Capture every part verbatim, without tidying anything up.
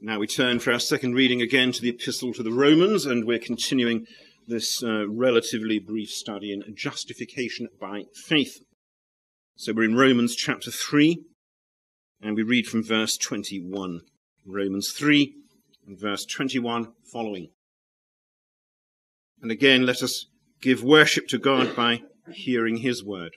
Now we turn for our second reading again to the Epistle to the Romans, and we're continuing this uh, relatively brief study in justification by faith. So we're in Romans chapter three, and we read from verse twenty-one. Romans three and verse twenty-one following. And again, let us give worship to God by hearing his word.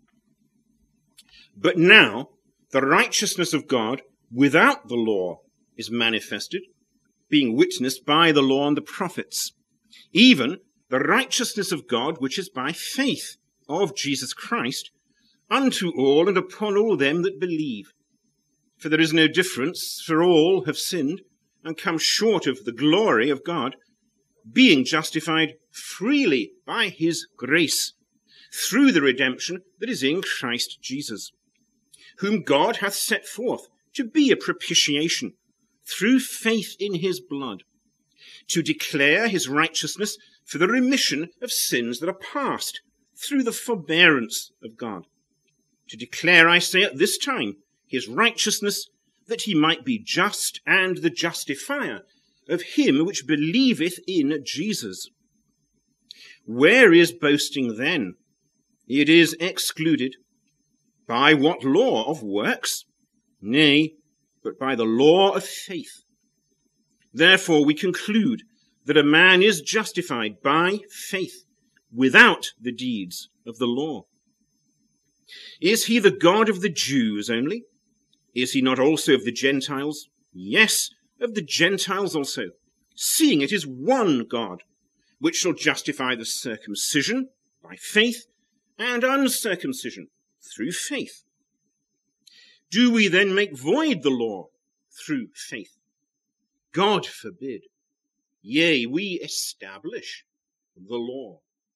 But now the righteousness of God without the law is manifested, being witnessed by the law and the prophets, even the righteousness of God which is by faith of Jesus Christ, unto all and upon all them that believe. For there is no difference, for all have sinned, and come short of the glory of God, being justified freely by his grace, through the redemption that is in Christ Jesus, whom God hath set forth to be a propitiation, through faith in his blood, to declare his righteousness for the remission of sins that are past, through the forbearance of God. To declare, I say, at this time, his righteousness, that he might be just and the justifier of him which believeth in Jesus. Where is boasting then? It is excluded. By what law? Of works? Nay, but by the law of faith. Therefore we conclude that a man is justified by faith without the deeds of the law. Is he the God of the Jews only? Is he not also of the Gentiles? Yes, of the Gentiles also, seeing it is one God, which shall justify the circumcision by faith and uncircumcision through faith. Do we then make void the law through faith? God forbid. Yea, we establish the law.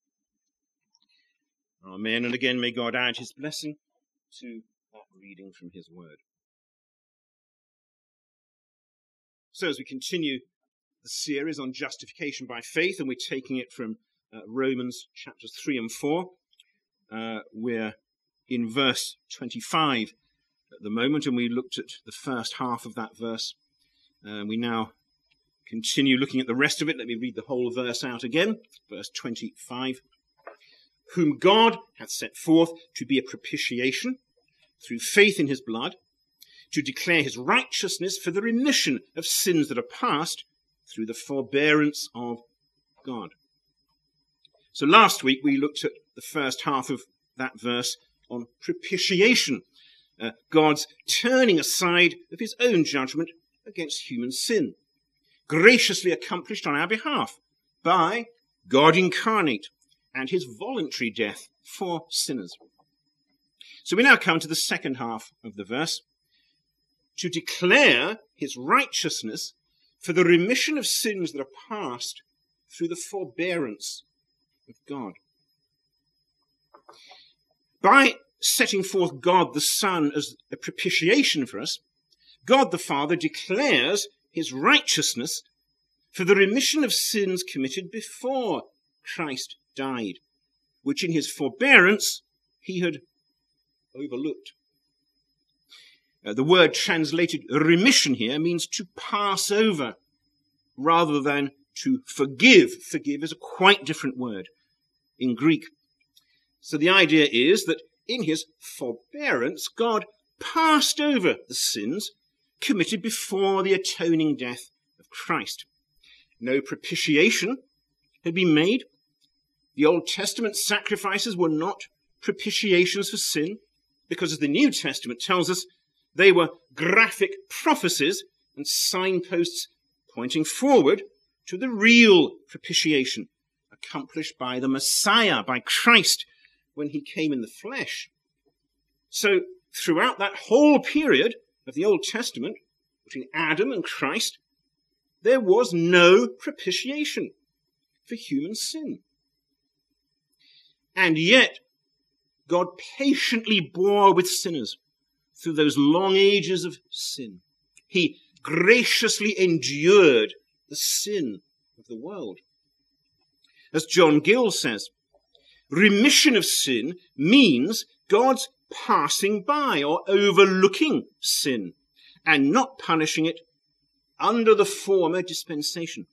Amen. And again, may God add his blessing to that reading from his word. So as we continue the series on justification by faith, and we're taking it from uh, Romans chapters three and four, uh, we're in verse twenty-five at the moment, and we looked at the first half of that verse. Uh, we now continue looking at the rest of it. Let me read the whole verse out again. Verse twenty-five. Whom God hath set forth to be a propitiation through faith in his blood, to declare his righteousness for the remission of sins that are past, through the forbearance of God. So last week we looked at the first half of that verse on propitiation, uh, God's turning aside of his own judgment against human sin, graciously accomplished on our behalf by God incarnate and his voluntary death for sinners. So we now come to the second half of the verse, to declare his righteousness for the remission of sins that are past through the forbearance of God. By setting forth God the Son as a propitiation for us, God the Father declares his righteousness for the remission of sins committed before Christ died, which in his forbearance he had overlooked. Uh, the word translated remission here means to pass over rather than to forgive. Forgive is a quite different word in Greek. So the idea is that in his forbearance, God passed over the sins committed before the atoning death of Christ. No propitiation had been made. The Old Testament sacrifices were not propitiations for sin, because as the New Testament tells us, they were graphic prophecies and signposts pointing forward to the real propitiation accomplished by the Messiah, by Christ, when he came in the flesh. So throughout that whole period of the Old Testament, between Adam and Christ, there was no propitiation for human sin. And yet, God patiently bore with sinners through those long ages of sin. He graciously endured the sin of the world. As John Gill says, remission of sin means God's passing by or overlooking sin and not punishing it under the former dispensation.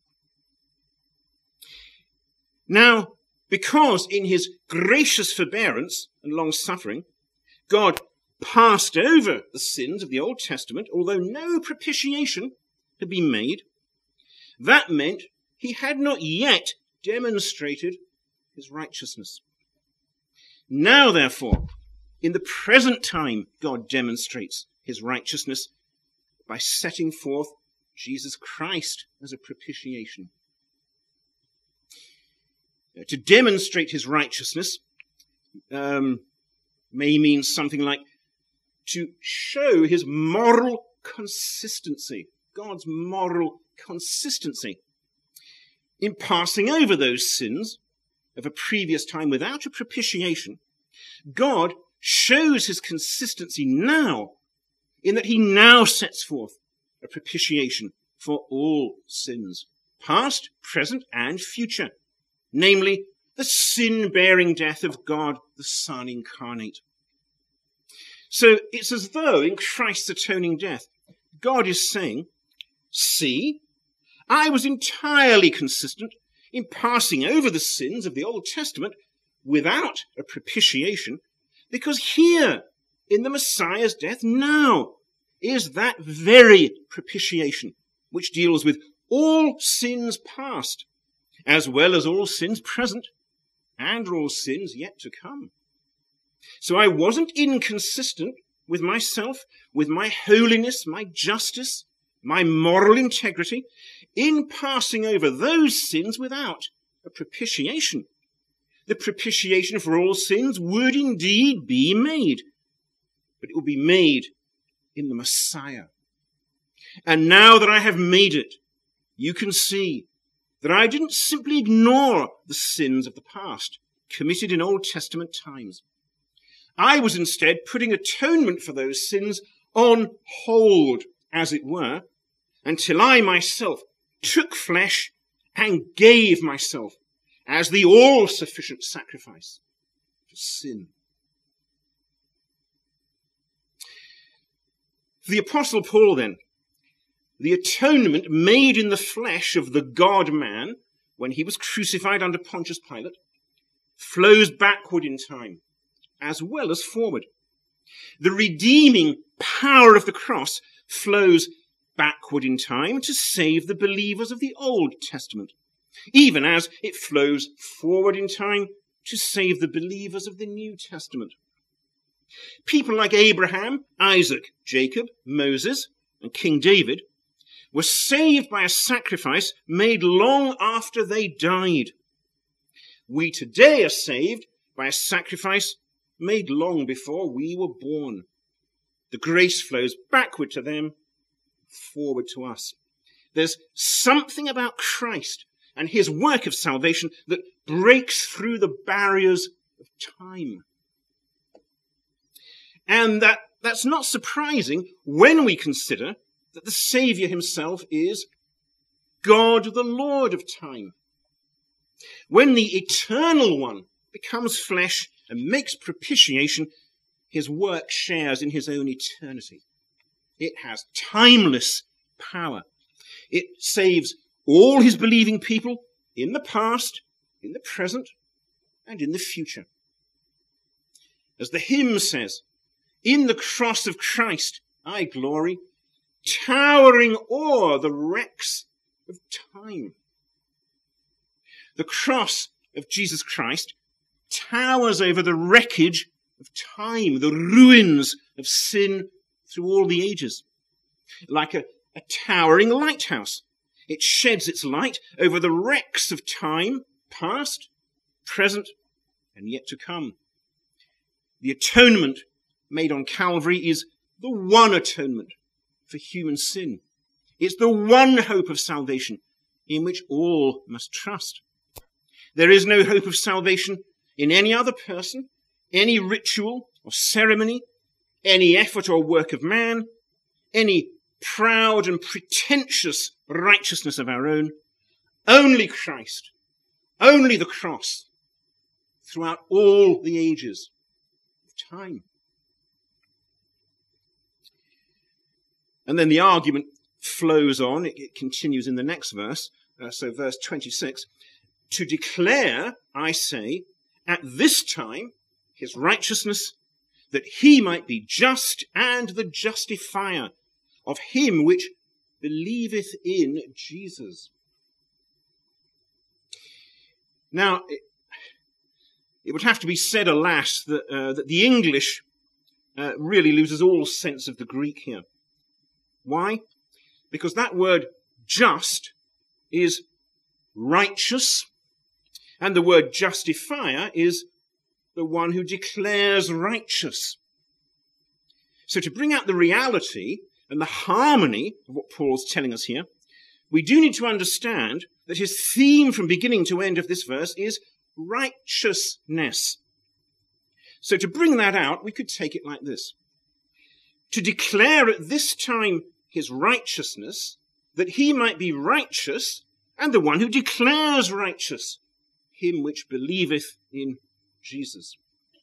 Now, because in his gracious forbearance and long-suffering, God passed over the sins of the Old Testament, although no propitiation had been made, that meant he had not yet demonstrated his righteousness. Now, therefore, in the present time, God demonstrates his righteousness by setting forth Jesus Christ as a propitiation. To demonstrate his righteousness um, may mean something like to show his moral consistency, God's moral consistency in passing over those sins of a previous time without a propitiation. God shows his consistency now in that he now sets forth a propitiation for all sins, past, present, and future, namely the sin-bearing death of God the Son incarnate. So it's as though in Christ's atoning death, God is saying, see, I was entirely consistent in passing over the sins of the Old Testament without a propitiation, because here in the Messiah's death now is that very propitiation which deals with all sins past, as well as all sins present and all sins yet to come. So I wasn't inconsistent with myself, with my holiness, my justice, my moral integrity, in passing over those sins without a propitiation. The propitiation for all sins would indeed be made, but it will be made in the Messiah. And now that I have made it, you can see that I didn't simply ignore the sins of the past committed in Old Testament times. I was instead putting atonement for those sins on hold, as it were, until I myself took flesh and gave myself as the all-sufficient sacrifice for sin. For the Apostle Paul, then, the atonement made in the flesh of the God-man when he was crucified under Pontius Pilate flows backward in time as well as forward. The redeeming power of the cross flows backward in time to save the believers of the Old Testament, even as it flows forward in time to save the believers of the New Testament. People like Abraham, Isaac, Jacob, Moses, and King David were saved by a sacrifice made long after they died. We today are saved by a sacrifice made long before we were born. The grace flows backward to them, forward to us. There's something about Christ and his work of salvation that breaks through the barriers of time. And that, that's not surprising when we consider that the Saviour himself is God, the Lord of time. When the Eternal One becomes flesh and makes propitiation, his work shares in his own eternity. It has timeless power. It saves all his believing people in the past, in the present, and in the future. As the hymn says, in the cross of Christ I glory, towering o'er the wrecks of time. The cross of Jesus Christ towers over the wreckage of time, the ruins of sin through all the ages. Like a, a towering lighthouse, it sheds its light over the wrecks of time, past, present, and yet to come. The atonement made on Calvary is the one atonement for human sin. It's the one hope of salvation in which all must trust. There is no hope of salvation in any other person, any ritual or ceremony, any effort or work of man, any proud and pretentious righteousness of our own. Only Christ, only the cross, throughout all the ages of time. And then the argument flows on. It, it continues in the next verse. Uh, so verse twenty-six, to declare, I say, at this time his righteousness, that he might be just and the justifier of him which believeth in Jesus. Now, it, it would have to be said, alas, that, uh, that the English uh, really loses all sense of the Greek here. Why? Because that word just is righteous, and the word justifier is the one who declares righteous. So to bring out the reality and the harmony of what Paul's telling us here, we do need to understand that his theme from beginning to end of this verse is righteousness. So to bring that out, we could take it like this. To declare at this time his righteousness, that he might be righteous, and the one who declares righteous, him which believeth in Jesus.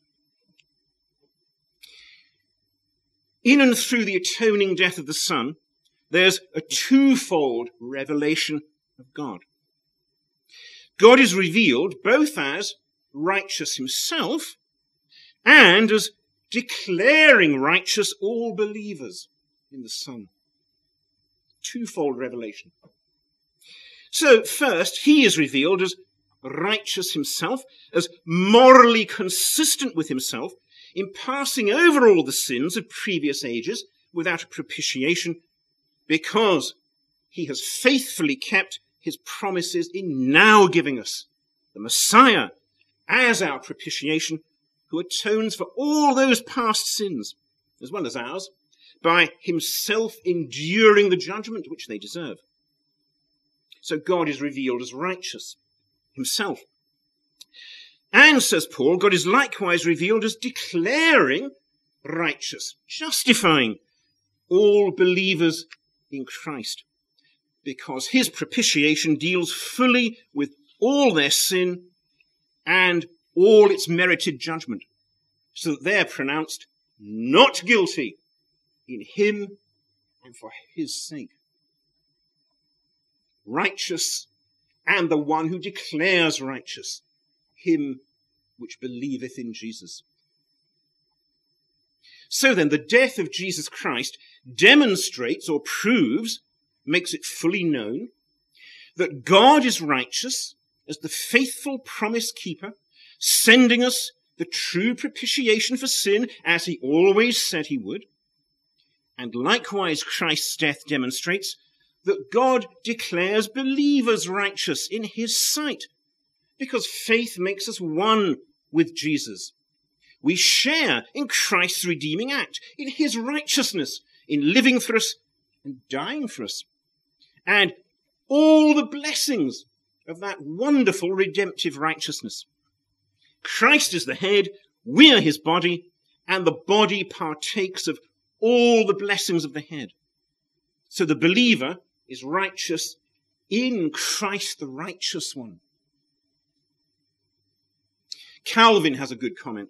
In and through the atoning death of the Son, there's a twofold revelation of God. God is revealed both as righteous himself and as declaring righteous all believers in the Son. Twofold revelation. So first, he is revealed as righteous himself, as morally consistent with himself, in passing over all the sins of previous ages without a propitiation, because he has faithfully kept his promises in now giving us the Messiah as our propitiation, who atones for all those past sins, as well as ours, by himself enduring the judgment which they deserve. So God is revealed as righteous himself. And, says Paul, God is likewise revealed as declaring righteous, justifying all believers in Christ, because his propitiation deals fully with all their sin and all its merited judgment, so that they're pronounced not guilty in him and for his sake. Righteous, and the one who declares righteous, him which believeth in Jesus. So then, the death of Jesus Christ demonstrates or proves, makes it fully known, that God is righteous as the faithful promise keeper, sending us the true propitiation for sin, as he always said he would. And likewise, Christ's death demonstrates that God declares believers righteous in his sight, because faith makes us one with Jesus. We share in Christ's redeeming act, in his righteousness, in living for us and dying for us, and all the blessings of that wonderful redemptive righteousness. Christ is the head, we are his body, and the body partakes of all the blessings of the head. So the believer is righteous in Christ, the righteous one. Calvin has a good comment.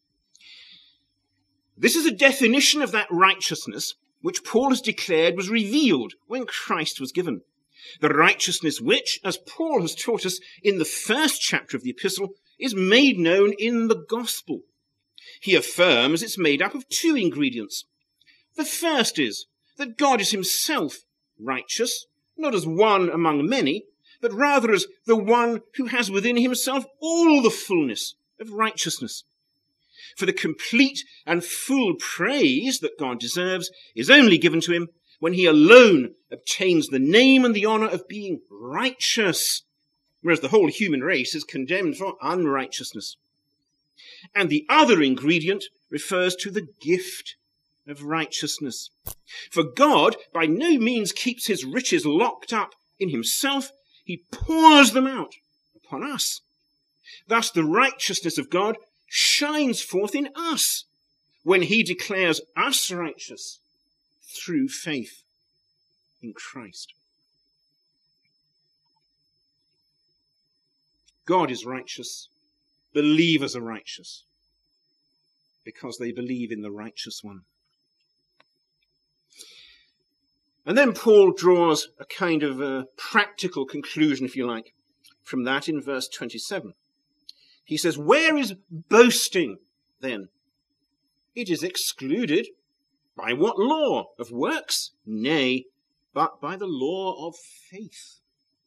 This is a definition of that righteousness which Paul has declared was revealed when Christ was given. The righteousness which, as Paul has taught us in the first chapter of the epistle, is made known in the gospel. He affirms it's made up of two ingredients. The first is that God is himself righteous, not as one among many, but rather as the one who has within himself all the fullness of righteousness. For the complete and full praise that God deserves is only given to him when he alone obtains the name and the honor of being righteous, whereas the whole human race is condemned for unrighteousness. And the other ingredient refers to the gift of righteousness. For God by no means keeps his riches locked up in himself. He pours them out upon us. Thus the righteousness of God shines forth in us when he declares us righteous through faith in Christ. God is righteous. Believers are righteous because they believe in the righteous one. And then Paul draws a kind of a practical conclusion, if you like, from that in verse twenty-seven. He says, where is boasting then? It is excluded. By what law? Of works? Nay, but by the law of faith.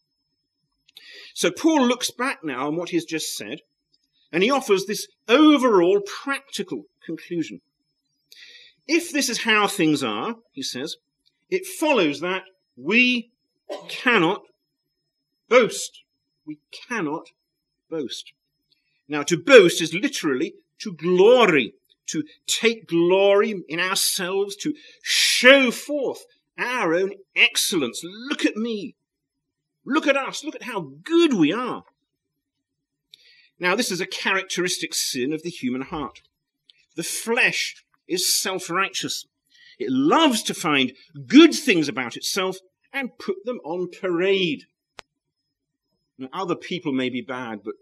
So Paul looks back now on what he's just said, and he offers this overall practical conclusion. If this is how things are, he says, it follows that we cannot boast. We cannot boast. Now, to boast is literally to glory, to take glory in ourselves, to show forth our own excellence. Look at me. Look at us. Look at how good we are. Now, this is a characteristic sin of the human heart. The flesh is self-righteous. It loves to find good things about itself and put them on parade. Now, other people may be bad, but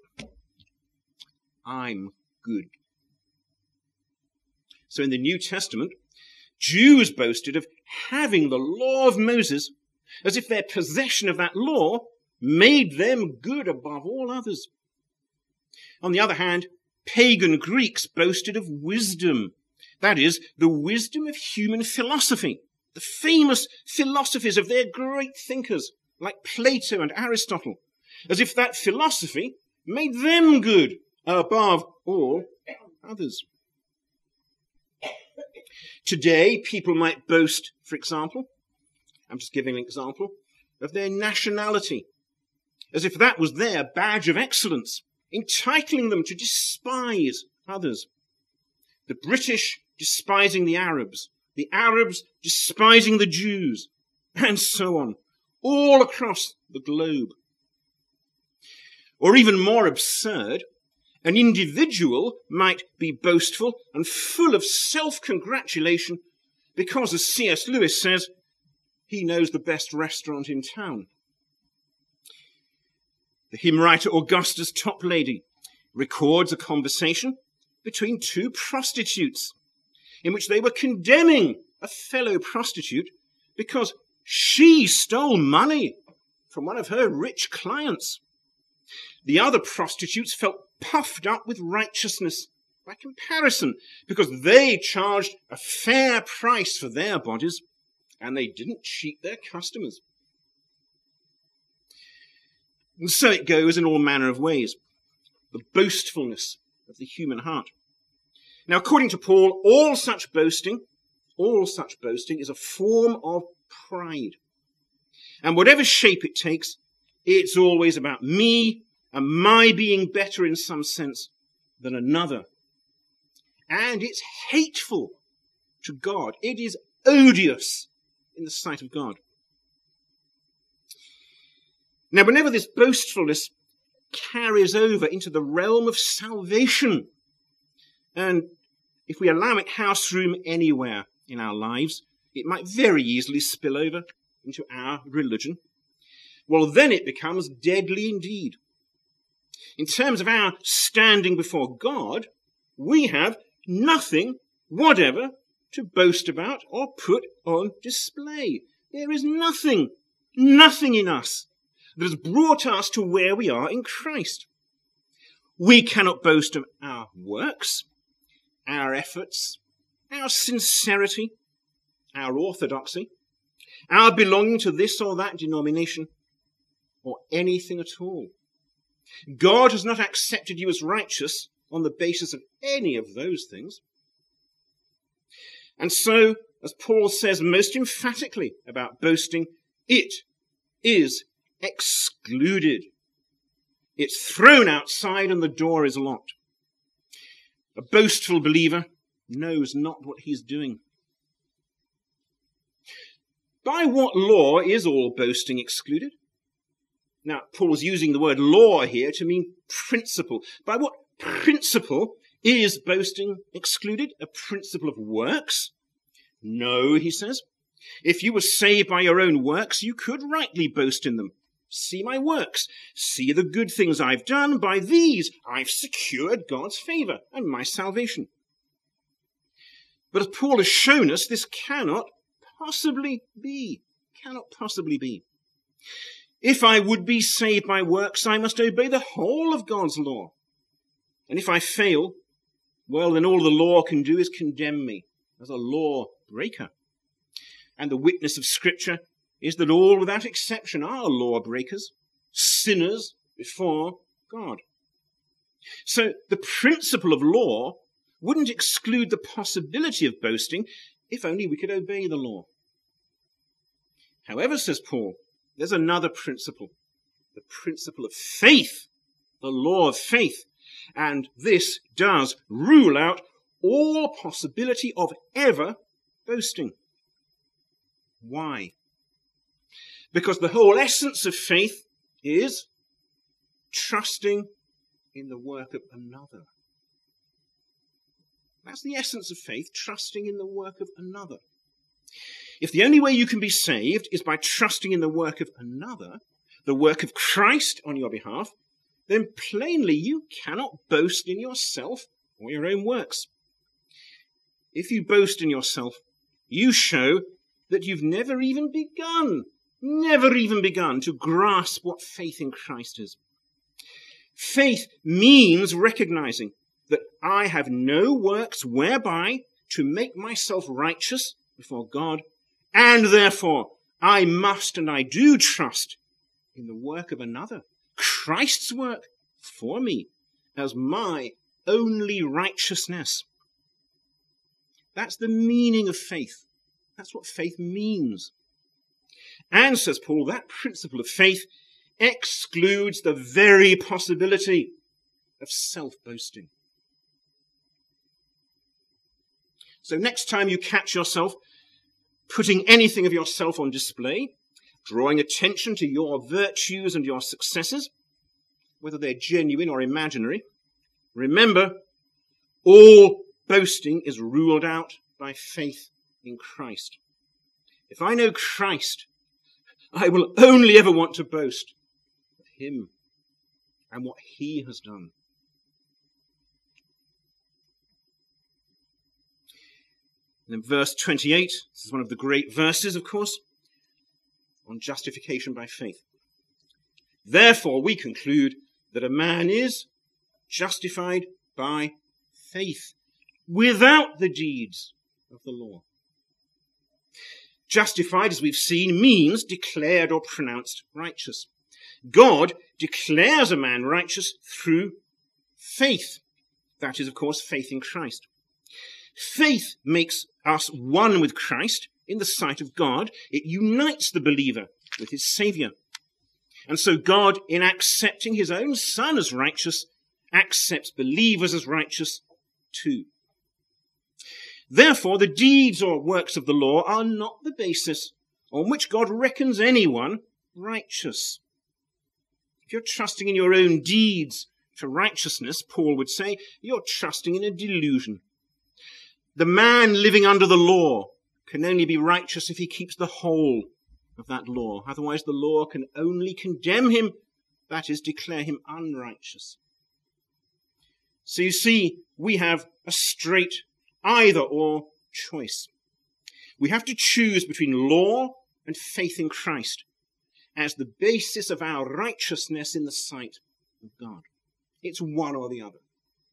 I'm good. So in the New Testament, Jews boasted of having the law of Moses as if their possession of that law made them good above all others. On the other hand, pagan Greeks boasted of wisdom. That is, the wisdom of human philosophy, the famous philosophies of their great thinkers like Plato and Aristotle, as if that philosophy made them good above all others. Today, people might boast, for example, I'm just giving an example, of their nationality, as if that was their badge of excellence, entitling them to despise others. The British despising the Arabs, the Arabs despising the Jews, and so on, all across the globe. Or even more absurd, an individual might be boastful and full of self-congratulation because, as C S Lewis says, he knows the best restaurant in town. The hymn writer Augustus Toplady records a conversation between two prostitutes in which they were condemning a fellow prostitute because she stole money from one of her rich clients. The other prostitutes felt puffed up with righteousness by comparison because they charged a fair price for their bodies and they didn't cheat their customers. And so it goes in all manner of ways. The boastfulness of the human heart. Now, according to Paul, all such boasting, all such boasting is a form of pride. And whatever shape it takes, it's always about me and my being better in some sense than another. And it's hateful to God. It is odious in the sight of God. Now, whenever this boastfulness carries over into the realm of salvation, and if we allow it house room anywhere in our lives, it might very easily spill over into our religion. Well, then it becomes deadly indeed. In terms of our standing before God, we have nothing whatever to boast about or put on display. There is nothing, nothing in us that has brought us to where we are in Christ. We cannot boast of our works, our efforts, our sincerity, our orthodoxy, our belonging to this or that denomination, or anything at all. God has not accepted you as righteous on the basis of any of those things. And so, as Paul says most emphatically about boasting, it is excluded. It's thrown outside and the door is locked. A boastful believer knows not what he's doing. By what law is all boasting excluded? Now, Paul's using the word law here to mean principle. By what principle is boasting excluded? A principle of works? No, he says. If you were saved by your own works, you could rightly boast in them. See my works. See the good things I've done. By these, I've secured God's favor and my salvation. But as Paul has shown us, this cannot possibly be. cannot possibly be. If I would be saved by works, I must obey the whole of God's law. And if I fail, well, then all the law can do is condemn me as a law breaker. And the witness of Scripture is that all without exception are law breakers, sinners before God. So the principle of law wouldn't exclude the possibility of boasting if only we could obey the law. However, says Paul, there's another principle, the principle of faith, the law of faith. And this does rule out all possibility of ever boasting. Why? Because the whole essence of faith is trusting in the work of another. That's the essence of faith, trusting in the work of another. If the only way you can be saved is by trusting in the work of another, the work of Christ on your behalf, then plainly you cannot boast in yourself or your own works. If you boast in yourself, you show that you've never even begun, never even begun to grasp what faith in Christ is. Faith means recognizing that I have no works whereby to make myself righteous before God, and therefore I must and I do trust in the work of another, Christ's work for me as my only righteousness. That's the meaning of faith. That's what faith means. And, says Paul, that principle of faith excludes the very possibility of self-boasting. So next time you catch yourself putting anything of yourself on display, drawing attention to your virtues and your successes, whether they're genuine or imaginary, remember, all boasting is ruled out by faith in Christ. If I know Christ, I will only ever want to boast of him and what he has done. And in verse twenty-eight, this is one of the great verses, of course, on justification by faith. Therefore, we conclude that a man is justified by faith without the deeds of the law. Justified, as we've seen, means declared or pronounced righteous. God declares a man righteous through faith. That is, of course, faith in Christ. Faith makes us one with Christ in the sight of God. It unites the believer with his Saviour. And so God, in accepting his own Son as righteous, accepts believers as righteous too. Therefore, the deeds or works of the law are not the basis on which God reckons anyone righteous. If you're trusting in your own deeds for righteousness, Paul would say, you're trusting in a delusion. The man living under the law can only be righteous if he keeps the whole of that law. Otherwise, the law can only condemn him, that is, declare him unrighteous. So you see, we have a straight either-or choice. We have to choose between law and faith in Christ as the basis of our righteousness in the sight of God. It's one or the other.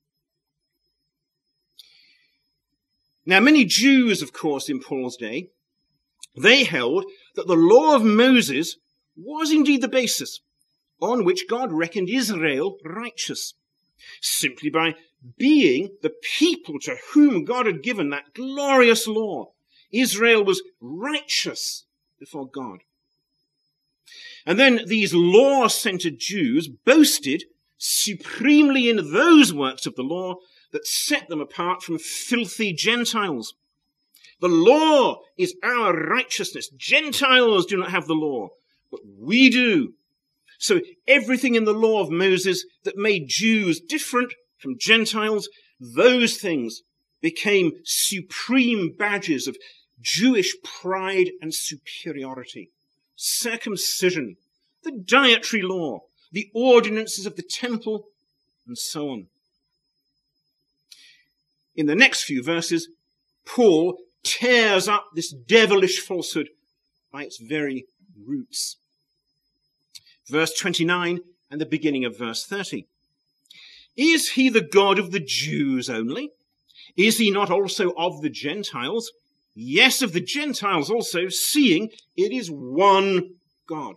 Now, many Jews, of course, in Paul's day, they held that the law of Moses was indeed the basis on which God reckoned Israel righteous, simply by being the people to whom God had given that glorious law. Israel was righteous before God. And then these law-centered Jews boasted supremely in those works of the law that set them apart from filthy Gentiles. The law is our righteousness. Gentiles do not have the law, but we do. So everything in the law of Moses that made Jews different from Gentiles, those things became supreme badges of Jewish pride and superiority. Circumcision, the dietary law, the ordinances of the temple, and so on. In the next few verses, Paul tears up this devilish falsehood by its very roots. Verse twenty-nine and the beginning of verse thirty. Is he the God of the Jews only? Is he not also of the Gentiles? Yes, of the Gentiles also, seeing it is one God.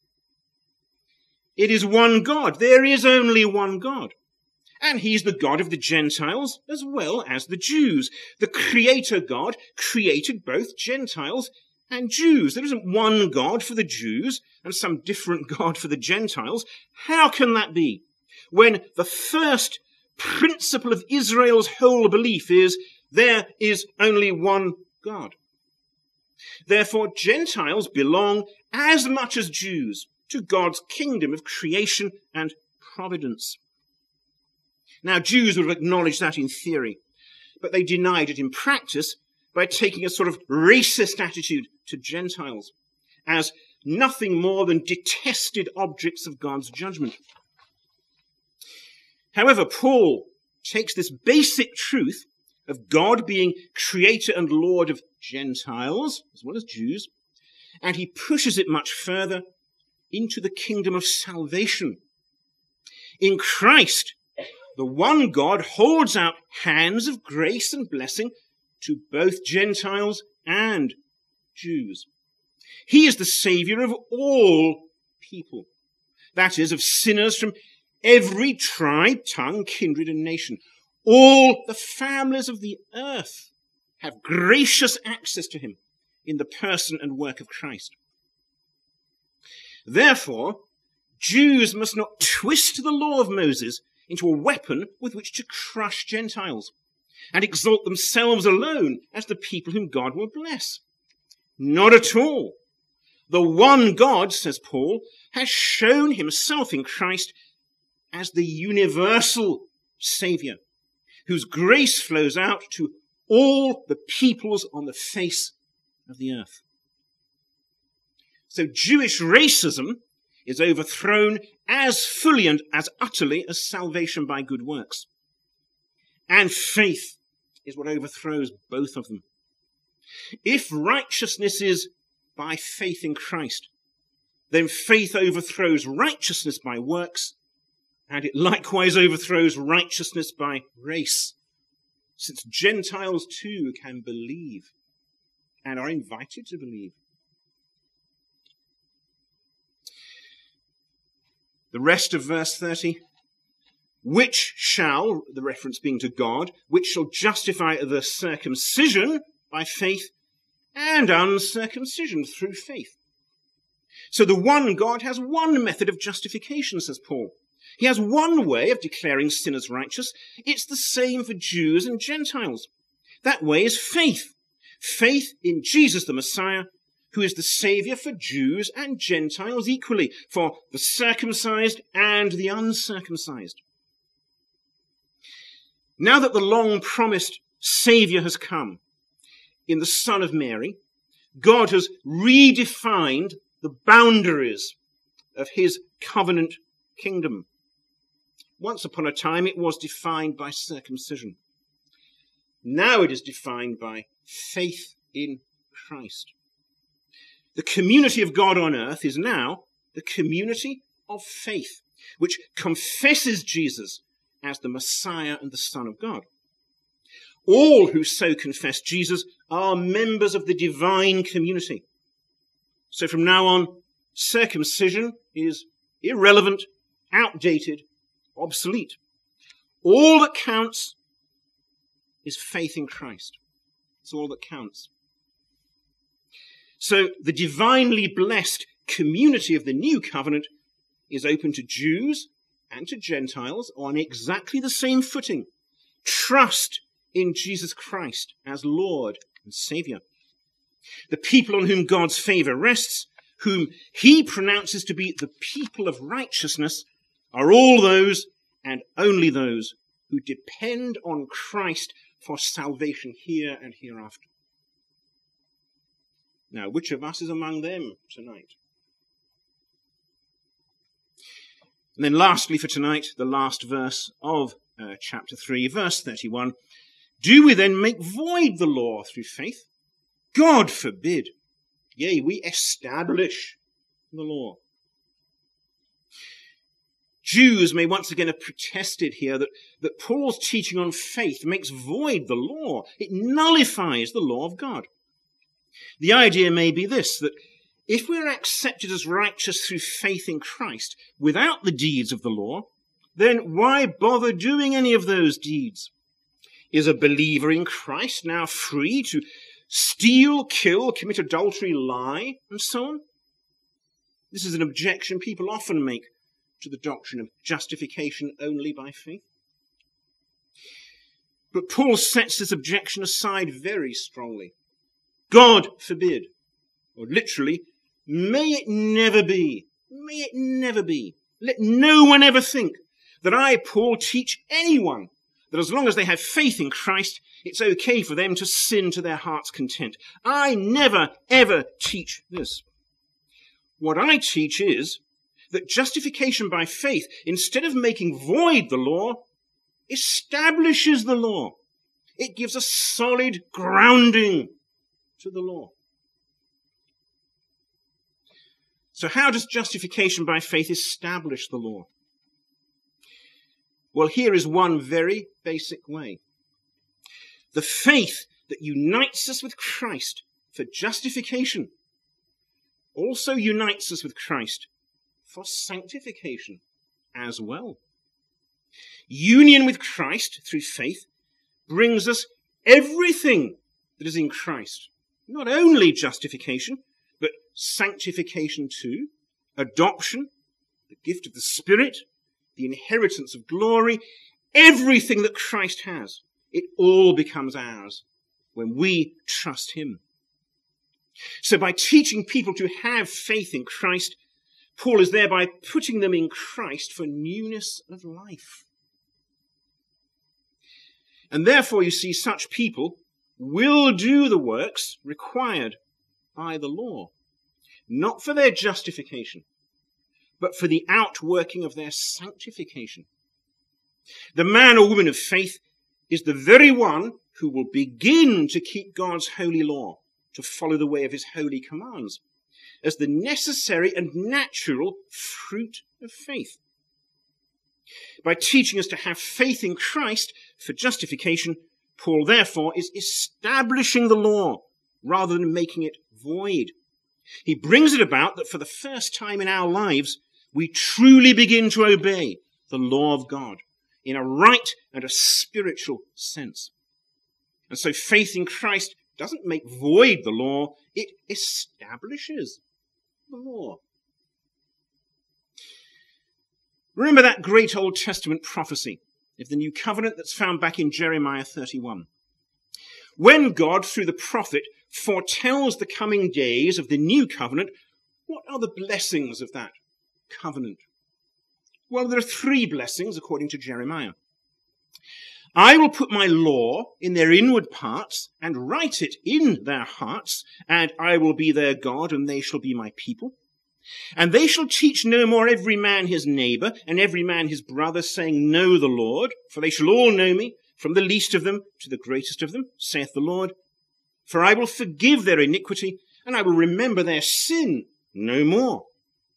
It is one God. There is only one God. And he's the God of the Gentiles as well as the Jews. The Creator God created both Gentiles and Jews. There isn't one God for the Jews and some different God for the Gentiles. How can that be? When the first principle of Israel's whole belief is there is only one God. Therefore, Gentiles belong as much as Jews to God's kingdom of creation and providence. Now, Jews would have acknowledged that in theory, but they denied it in practice by taking a sort of racist attitude to Gentiles as nothing more than detested objects of God's judgment. However, Paul takes this basic truth of God being creator and Lord of Gentiles, as well as Jews, and he pushes it much further into the kingdom of salvation. In Christ, the one God holds out hands of grace and blessing to both Gentiles and Jews. He is the Savior of all people, that is, of sinners from every tribe, tongue, kindred, and nation. All the families of the earth have gracious access to him in the person and work of Christ. Therefore, Jews must not twist the law of Moses into a weapon with which to crush Gentiles and exalt themselves alone as the people whom God will bless. Not at all. The one God, says Paul, has shown himself in Christ as the universal Saviour, whose grace flows out to all the peoples on the face of the earth. So Jewish racism is overthrown as fully and as utterly as salvation by good works. And faith is what overthrows both of them. If righteousness is by faith in Christ, then faith overthrows righteousness by works, and it likewise overthrows righteousness by race, since Gentiles too can believe and are invited to believe. The rest of verse thirty, which shall, the reference being to God, which shall justify the circumcision by faith and uncircumcision through faith. So the one God has one method of justification, says Paul. He has one way of declaring sinners righteous. It's the same for Jews and Gentiles. That way is faith. Faith in Jesus the Messiah, who is the Saviour for Jews and Gentiles equally, for the circumcised and the uncircumcised. Now that the long-promised Saviour has come in the Son of Mary, God has redefined the boundaries of his covenant kingdom. Once upon a time, it was defined by circumcision. Now it is defined by faith in Christ. The community of God on earth is now the community of faith, which confesses Jesus as the Messiah and the Son of God. All who so confess Jesus are members of the divine community. So from now on, circumcision is irrelevant, outdated, obsolete. All that counts is faith in Christ. It's all that counts. So the divinely blessed community of the new covenant is open to Jews and to Gentiles on exactly the same footing. Trust in Jesus Christ as Lord and Saviour. The people on whom God's favour rests, whom he pronounces to be the people of righteousness, are all those and only those who depend on Christ for salvation here and hereafter. Now, which of us is among them tonight? And then lastly for tonight, the last verse of uh, chapter three, verse thirty-one. Do we then make void the law through faith? God forbid. Yea, we establish the law. Jews may once again have protested here that, that Paul's teaching on faith makes void the law. It nullifies the law of God. The idea may be this, that if we're accepted as righteous through faith in Christ without the deeds of the law, then why bother doing any of those deeds? Is a believer in Christ now free to steal, kill, commit adultery, lie, and so on? This is an objection people often make to the doctrine of justification only by faith. But Paul sets this objection aside very strongly. God forbid, or literally, may it never be, may it never be. Let no one ever think that I, Paul, teach anyone that as long as they have faith in Christ, it's okay for them to sin to their heart's content. I never, ever teach this. What I teach is that justification by faith, instead of making void the law, establishes the law. It gives a solid grounding to the law. So how does justification by faith establish the law? Well, here is one very basic way. The faith that unites us with Christ for justification also unites us with Christ for sanctification as well. Union with Christ through faith brings us everything that is in Christ. Not only justification, but sanctification too, adoption, the gift of the Spirit, the inheritance of glory, everything that Christ has. It all becomes ours when we trust him. So by teaching people to have faith in Christ, Paul is thereby putting them in Christ for newness of life. And therefore, you see, such people will do the works required by the law, not for their justification, but for the outworking of their sanctification. The man or woman of faith is the very one who will begin to keep God's holy law, to follow the way of his holy commands, as the necessary and natural fruit of faith. By teaching us to have faith in Christ for justification, Paul therefore is establishing the law rather than making it void. He brings it about that for the first time in our lives, we truly begin to obey the law of God in a right and a spiritual sense. And so faith in Christ doesn't make void the law, it establishes the law. Remember that great Old Testament prophecy of the new covenant that's found back in Jeremiah thirty-one. When God, through the prophet, foretells the coming days of the new covenant, what are the blessings of that covenant? Well, there are three blessings according to Jeremiah. I will put my law in their inward parts and write it in their hearts, and I will be their God, and they shall be my people. And they shall teach no more every man his neighbor, and every man his brother, saying, Know the Lord, for they shall all know me, from the least of them to the greatest of them, saith the Lord. For I will forgive their iniquity, and I will remember their sin no more.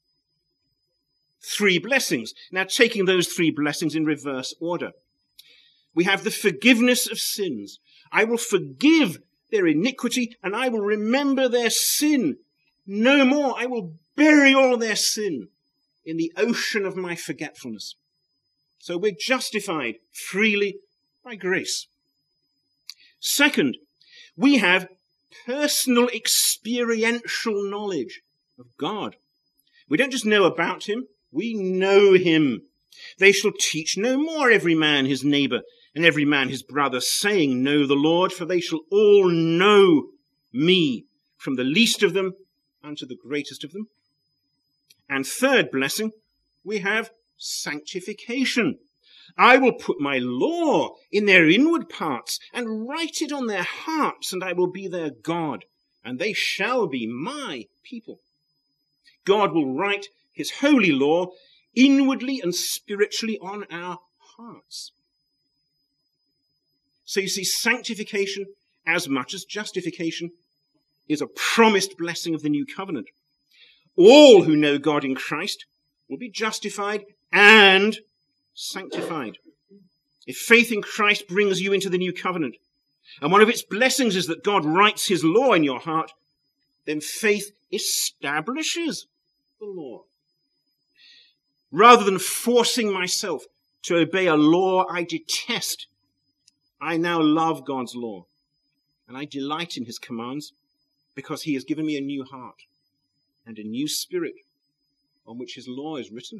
Three blessings. Now, taking those three blessings in reverse order. We have the forgiveness of sins. I will forgive their iniquity, and I will remember their sin no more. I will bury all their sin in the ocean of my forgetfulness. So we're justified freely by grace. Second, we have personal experiential knowledge of God. We don't just know about him, we know him. They shall teach no more every man his neighbor and every man his brother, saying, Know the Lord, for they shall all know me, from the least of them unto the greatest of them. And third blessing, we have sanctification. I will put my law in their inward parts and write it on their hearts, and I will be their God, and they shall be my people. God will write his holy law inwardly and spiritually on our hearts. So you see, sanctification, as much as justification, is a promised blessing of the new covenant. All who know God in Christ will be justified and sanctified. If faith in Christ brings you into the new covenant, and one of its blessings is that God writes his law in your heart, then faith establishes the law. Rather than forcing myself to obey a law I detest, I now love God's law, and I delight in his commands because he has given me a new heart and a new spirit on which his law is written.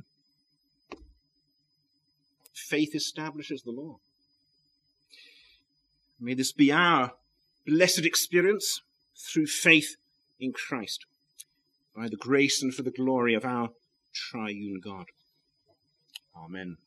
Faith establishes the law. May this be our blessed experience through faith in Christ, by the grace and for the glory of our triune God. Amen.